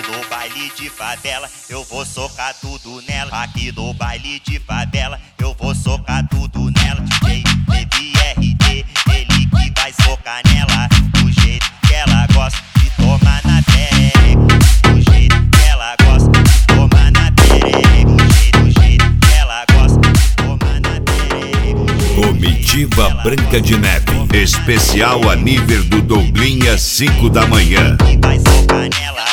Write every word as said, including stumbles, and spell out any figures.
no baile de favela eu vou socar tudo nela. Aqui no baile de favela eu vou socar tudo nela. D J Levi R D, ele que vai socar nela. Do jeito que ela gosta de tomar na perereca. Do jeito que ela gosta de tomar na perereca. Do jeito, do jeito que ela gosta de tomar na perereca. Comitiva Branca de Neve, especial a nível do Douglinha, cinco da manhã. Que vai socar nela.